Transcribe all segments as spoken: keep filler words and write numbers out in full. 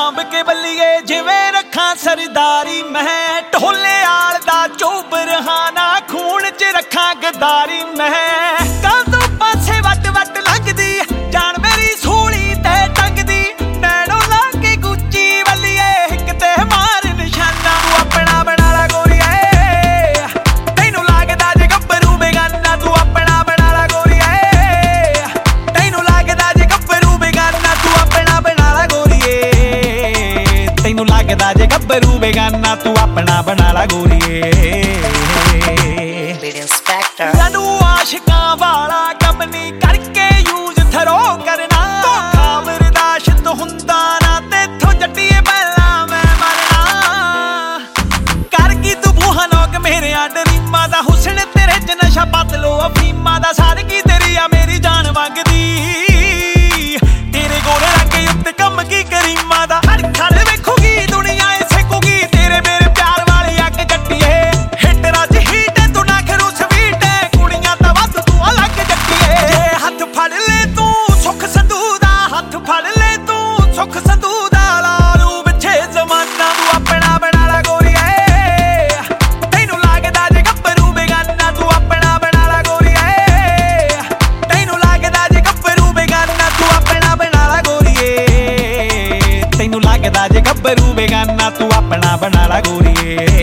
सांभ के बल्लीए जिवें रखां सरदारी मैं ढोले आल दा चोबर हाना खून च रखां गद्दारी मैं कल तो पासे वट वट लंघदी जान मेरी सूली ते टंगदी नैनों ला के गुच्ची बल्लीए हिक ते मार निशाना तू अपना बना ला गोरीए तैनू लगदा जे गब्बरू बेगाना तू अपना बना ला गोरीए तैनू लगदा जे गब्बरू बेगाना तू अपना बना ला गोरीए तैनू लगदा जे गब्बरू बेगाना तू अपना बना ला गोरीए जानू आशिकां वाला कम नहीं करके यूज थरो करना धोखा बर्दाश्त हुंदा ना तेथों जट्टिए पहला मैं मरना कर की तू बूहा लोग मेरे डरीमा दा हुस्न तेरे च नशा बदलो अफीमा दा सार की तेरी आ मेरी जान मंगदी तेरे गोरे रंगे उत्ते कम की करीमा दा हर खल वेखूगी दुनिया सेकूगी तेरे मेरे प्यार वाली अग जट्टिए हिट रज हीट तू ना खरू स्वीट कुड़ियां ता वध तू अलग जट्टिए जे हथ फड़ ले तू सुख संधू दा हथ फड़ ले तू सुख संधू दा लालू पिछे जमाना तू अपना बना ला गोरीए तैनू लगदा जे गब्बरू बेगाना तू अपना बना ला गोरीए तैनू लगदा जे गब्बरू बेगाना तू अपना बना ला गोरीए तैनू लगदा जे गब्बरू बेगाना तू अपना बना ला गोरीए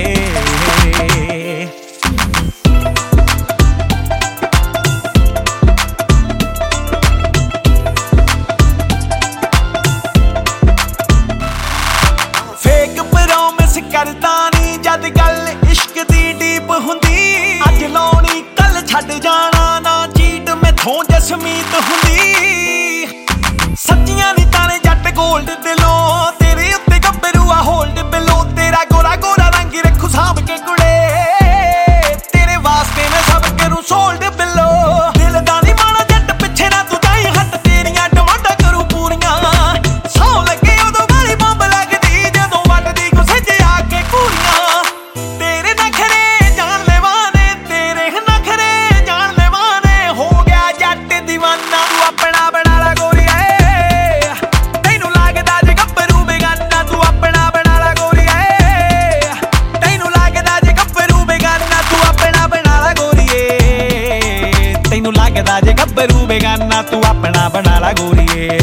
फेक प्रॉमिस करदा नी जद गल इश्क दी डीप हुंदी अज लाउणी कल छड्ड जाना ना चीट मैथों जसमीत हुंदी सच्चियां नी ताने जट गोल्ड दिलों तेरे उत्ते गब्बरू आ होल्ड बिलो तेरा गोरा गोरा रंग रखू सांभ के कुड़े तेरे वास्ते मैं सब करूं सोल्ड बिलो दिल दा नी माना जट पिछे ना तू जाई हट तेरियां डिमांडां करूं पूरियां सौ लगे उदों वाली बंब लगदी जदों वटदी गुस्से च आके कूरियां तेरे नखरे जान लेवाने तेरे नखरे जान लेवाने हो गया जट दीवाना तू अपना बना ला गोरीए तैनू लगदा जे गब्बरू बेगाना तू अपना बना ला गोरीए तैनू लगदा जे गब्बरू बेगाना तू अपना बना ला गोरीए तैनू लगदा जे गब्बरू बेगाना तू अपना बना ला गोरीए